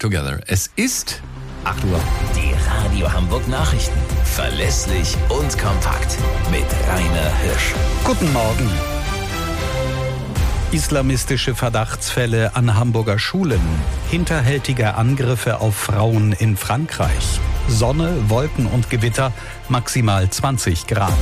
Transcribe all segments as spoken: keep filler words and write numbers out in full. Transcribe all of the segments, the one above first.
together. Es ist acht Uhr. Die Radio Hamburg Nachrichten. Verlässlich und kompakt. Mit Rainer Hirsch. Guten Morgen. Islamistische Verdachtsfälle an Hamburger Schulen. Hinterhältige Angriffe auf Frauen in Frankreich. Sonne, Wolken und Gewitter, maximal zwanzig Grad.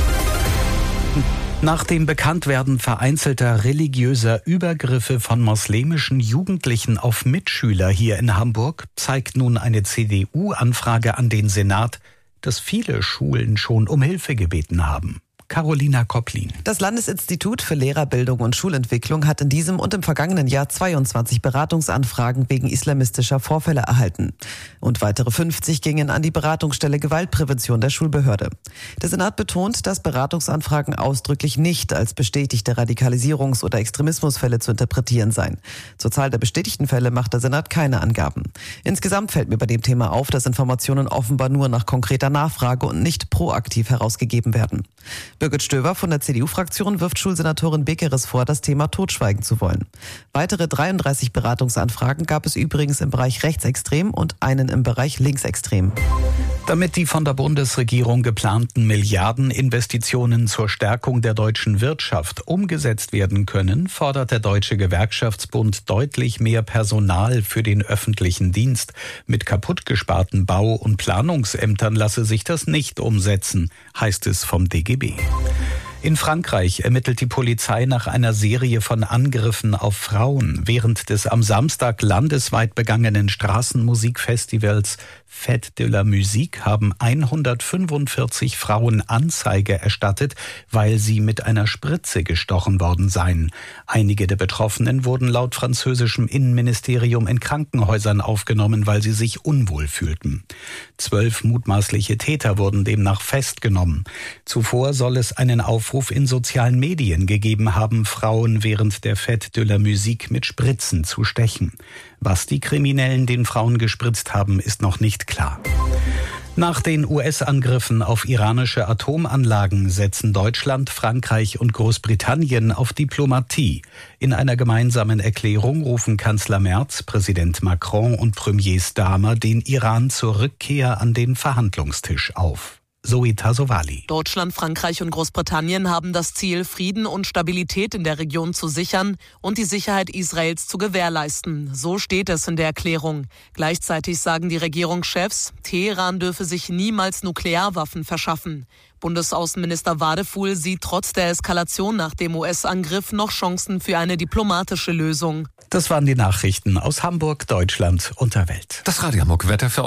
Nach dem Bekanntwerden vereinzelter religiöser Übergriffe von moslemischen Jugendlichen auf Mitschüler hier in Hamburg zeigt nun eine C D U-Anfrage an den Senat, dass viele Schulen schon um Hilfe gebeten haben. Carolina Kopplin. Das Landesinstitut für Lehrerbildung und Schulentwicklung hat in diesem und im vergangenen Jahr zweiundzwanzig Beratungsanfragen wegen islamistischer Vorfälle erhalten. Und weitere fünfzig gingen an die Beratungsstelle Gewaltprävention der Schulbehörde. Der Senat betont, dass Beratungsanfragen ausdrücklich nicht als bestätigte Radikalisierungs- oder Extremismusfälle zu interpretieren seien. Zur Zahl der bestätigten Fälle macht der Senat keine Angaben. Insgesamt fällt mir bei dem Thema auf, dass Informationen offenbar nur nach konkreter Nachfrage und nicht proaktiv herausgegeben werden. Birgit Stöver von der C D U-Fraktion wirft Schulsenatorin Bekeres vor, das Thema totschweigen zu wollen. Weitere dreiunddreißig Beratungsanfragen gab es übrigens im Bereich rechtsextrem und einen im Bereich linksextrem. Damit die von der Bundesregierung geplanten Milliardeninvestitionen zur Stärkung der deutschen Wirtschaft umgesetzt werden können, fordert der Deutsche Gewerkschaftsbund deutlich mehr Personal für den öffentlichen Dienst. Mit kaputtgesparten Bau- und Planungsämtern lasse sich das nicht umsetzen, heißt es vom D G B. In Frankreich ermittelt die Polizei nach einer Serie von Angriffen auf Frauen. Während des am Samstag landesweit begangenen Straßenmusikfestivals Fête de la Musique haben hundertfünfundvierzig Frauen Anzeige erstattet, weil sie mit einer Spritze gestochen worden seien. Einige der Betroffenen wurden laut französischem Innenministerium in Krankenhäusern aufgenommen, weil sie sich unwohl fühlten. Zwölf mutmaßliche Täter wurden demnach festgenommen. Zuvor soll es einen Aufruf in sozialen Medien gegeben haben, Frauen während der Fête de la Musique mit Spritzen zu stechen. Was die Kriminellen den Frauen gespritzt haben, ist noch nicht klar. Nach den U S-Angriffen auf iranische Atomanlagen setzen Deutschland, Frankreich und Großbritannien auf Diplomatie. In einer gemeinsamen Erklärung rufen Kanzler Merz, Präsident Macron und Premier Starmer den Iran zur Rückkehr an den Verhandlungstisch auf. Zoe Tasovali. Deutschland, Frankreich und Großbritannien haben das Ziel, Frieden und Stabilität in der Region zu sichern und die Sicherheit Israels zu gewährleisten. So steht es in der Erklärung. Gleichzeitig sagen die Regierungschefs, Teheran dürfe sich niemals Nuklearwaffen verschaffen. Bundesaußenminister Wadefuhl sieht trotz der Eskalation nach dem U S-Angriff noch Chancen für eine diplomatische Lösung. Das waren die Nachrichten aus Hamburg, Deutschland und der Welt. Das Radio Hamburg Wetter für